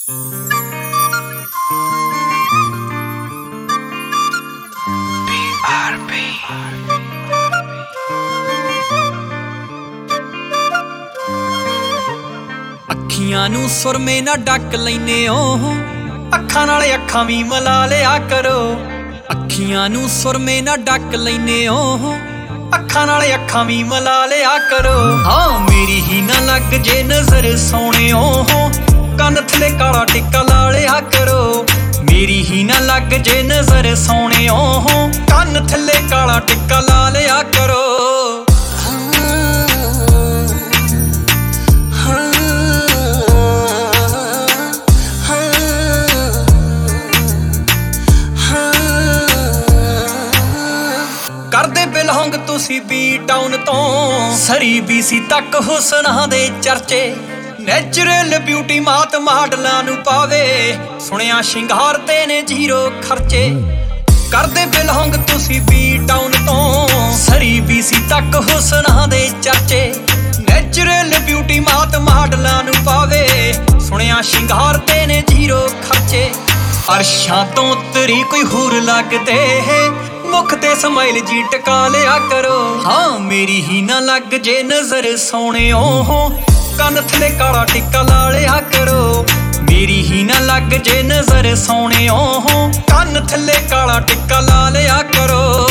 ਅੱਖੀਆਂ ਨੂੰ ਸੁਰਮੇ ਨਾ ਡੱਕ ਲੈਨੇ ਓ, ਅੱਖਾਂ ਨਾਲ ਅੱਖਾਂ ਵੀ ਮਿਲਾ ਲਿਆ ਕਰੋ। ਅੱਖੀਆਂ ਨੂੰ ਸੁਰਮੇ ਨਾ ਡੱਕ ਲੈਨੇ ਓ, ਅੱਖਾਂ ਨਾਲ ਅੱਖਾਂ ਵੀ ਮਿਲਾ ਲਿਆ ਕਰੋ। ਹਾਂ ਮੇਰੀ ਹੀ ਨਾ ਲੱਗ ਜੇ ਨਜ਼ਰ ਸੋਹਣਿਓ, ਕੰਨ ਥਲੇ ਕਾਲਾ ਟਿੱਕਾ ਲਾ ਲਿਆ ਕਰੋ। ਮੇਰੀ ਹੀ ਨਾ ਲੱਗ ਜੇ ਨਜ਼ਰ ਸੋਹਣਿਓ, ਕੰਨ ਥਲੇ ਕਾਲਾ ਟਿੱਕਾ ਲਾ ਲਿਆ ਕਰੋ। ਕਰਦੇ ਬਿਲੋਂਗ ਤੁਸੀਂ ਬੀ ਟਾਊਨ ਤੋਂ, ਸਰੀ BC ਤੱਕ ਹੁਸਨਾਂ ਦੇ ਚਰਚੇ। ਨੈਚੁਰਲ ਬਿਊਟੀ ਮਾਤ ਮਾਡਲਾਂ ਨੂੰ ਪਾਵੇ, ਸੁਣਿਆ ਸ਼ਿੰਗਾਰ ਤੇ ਨੇ ਜ਼ੀਰੋ ਖਰਚੇ। ਕਰਦੇ ਬਿਲੋਂਗ ਤੁਸੀਂ ਬੀ ਟਾਊਨ ਤੋਂ, ਸਰੀ BC ਤੱਕ ਹੁਸਨਾਂ ਦੇ ਚਰਚੇ। ਨੈਚੁਰਲ ਬਿਊਟੀ ਮਾਤ ਮਾਡਲਾਂ ਨੂੰ ਪਾਵੇ, ਸੁਣਿਆ ਸ਼ਿੰਗਾਰ ਤੇ ਨੇ ਜ਼ੀਰੋ ਖਰਚੇ। ਅਰਸ਼ਾਂ ਤੋਂ ਉਤਰੀ ਕੋਈ ਹੂਰ ਲੱਗਦੇ, ਮੁਖ ਤੇ ਸਮਾਈਲ ਜੀ ਟਕਾ ਲਿਆ ਕਰੋ। ਹਾਂ ਮੇਰੀ ਹੀ ਨਾ ਲੱਗ ਜੇ ਨਜ਼ਰ ਸੋਹਣਿਓ, ਕੰਨ ਥਲੇ ਕਾਲਾ ਟਿੱਕਾ ਲਾ ਲਿਆ ਕਰੋ। ਮੇਰੀ ਹੀ ਨਾ ਲੱਗ ਜੇ ਨਜ਼ਰ ਸੋਹਣਿਓ, ਕੰਨ ਥਲੇ ਕਾਲਾ ਟਿੱਕਾ ਲਾ ਲਿਆ ਕਰੋ।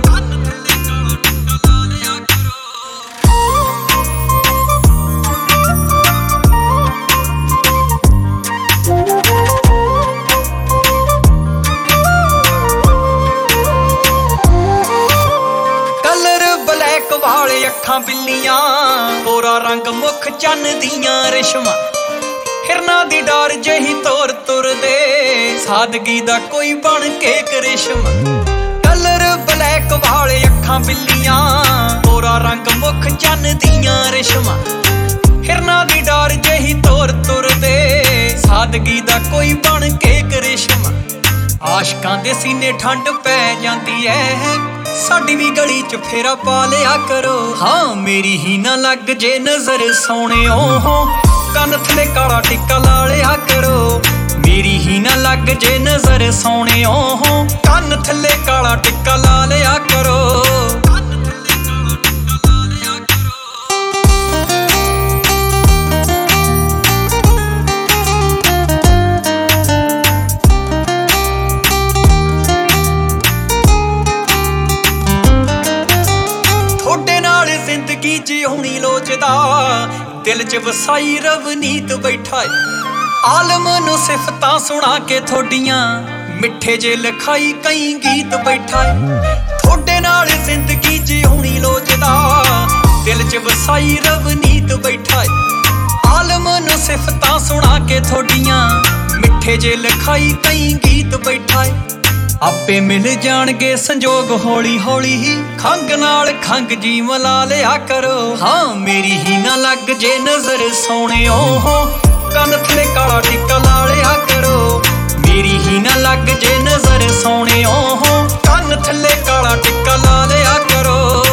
ਵਾਲੇ ਅੱਖਾਂ ਬਿੱਲੀਆਂ, ਗੋਰਾ ਰੰਗ ਮੁੱਖ ਚੰਨ ਦੀਆਂ ਰੇਸ਼ਮਾਂ। ਹਿਰਨਾਂ ਦੀ ਡਾਰ ਜਿਹੀ ਤੋਰ ਤੁਰਦੇ, ਸਾਦਗੀ ਦਾ ਕੋਈ ਬਣ ਕੇ ਕਰਿਸ਼ਮਾ। ਕਲਰ ਬਲੈਕ ਵਾਲੇ ਅੱਖਾਂ ਬਿੱਲੀਆਂ, ਗੋਰਾ ਰੰਗ ਮੁੱਖ ਚੰਨ ਦੀਆਂ ਰੇਸ਼ਮਾਂ। ਹਿਰਨਾਂ ਦੀ ਡਾਰ ਜਿਹੀ ਤੋਰ ਤੁਰਦੇ, ਸਾਦਗੀ ਦਾ ਕੋਈ ਬਣ ਕੇ ਕਰਿਸ਼ਮਾ। ਆਸ਼ਕਾਂ ਦੇ ਸੀਨੇ ਠੰਡ ਪੈ ਜਾਂਦੀ ਐ, ਸਾਡੀ ਵੀ ਗਲੀ ਚ ਫੇਰਾ ਪਾ ਲਿਆ ਕਰੋ। ਹਾਂ ਮੇਰੀ ਹੀ ਨਾ ਲੱਗ ਜੇ ਨਜ਼ਰ ਸੋਹਣਿਓ, ਕੰਨ ਥਲੇ ਕਾਲਾ ਟਿੱਕਾ ਲਾ ਲਿਆ ਕਰੋ। ਮੇਰੀ ਹੀ ਨਾ ਲੱਗ ਜੇ ਨਜ਼ਰ ਸੋਹਣਿਓ, ਕੰਨ ਥਲੇ ਕਾਲਾ ਟਿੱਕਾ ਲਾ ਲਿਆ ਕਰੋ। ਜ਼ਿੰਦਗੀ ਜਿਉਣੀ ਲੋਚਦਾ, ਦਿਲ ਚ ਵਸਾਈ ਰਵਨੀਤ ਬੈਠਾ ਏ। ਆਲਮ ਨੂੰ ਸਿਫਤਾਂ ਸੁਣਾ ਕੇ ਥੋਡੀਆਂ, ਮਿੱਠੇ ਜੇ ਲਿਖਾਈ ਕਈ ਗੀਤ ਬੈਠਾ ਏ। ਥੋਡੇ ਨਾਲ ਜ਼ਿੰਦਗੀ ਜਿਉਣੀ ਲੋਚਦਾ, ਦਿਲ ਚ ਵਸਾਈ ਰਵਨੀਤ ਬੈਠਾ ਏ। ਆਲਮ ਨੂੰ ਸਿਫਤਾਂ ਸੁਣਾ ਕੇ ਥੋਡੀਆਂ, ਮਿੱਠੇ ਜੇ ਲਿਖਾਈ ਕਈ ਗੀਤ ਬੈਠਾ ਏ। ਆਪੇ ਮਿਲ ਜਾਣਗੇ ਸੰਜੋਗ ਹੌਲੀ ਹੌਲੀ ਹੀ, ਖੰਗ ਨਾਲ ਖੰਗ ਜੀ ਮਿਲਾ ਲਿਆ ਕਰੋ। ਹਾਂ ਮੇਰੀ ਹੀ ਨਾ ਲੱਗ ਜੇ ਨਜ਼ਰ ਸੋਹਣਿਓ, ਕੰਨ ਥਲੇ ਕਾਲਾ ਟਿੱਕਾ ਲਾ ਲਿਆ ਕਰੋ। ਮੇਰੀ ਹੀ ਨਾ ਲੱਗ ਜੇ ਨਜ਼ਰ ਸੋਹਣਿਓ, ਕੰਨ ਥਲੇ ਕਾਲਾ ਟਿੱਕਾ ਲਾ ਲਿਆ ਕਰੋ।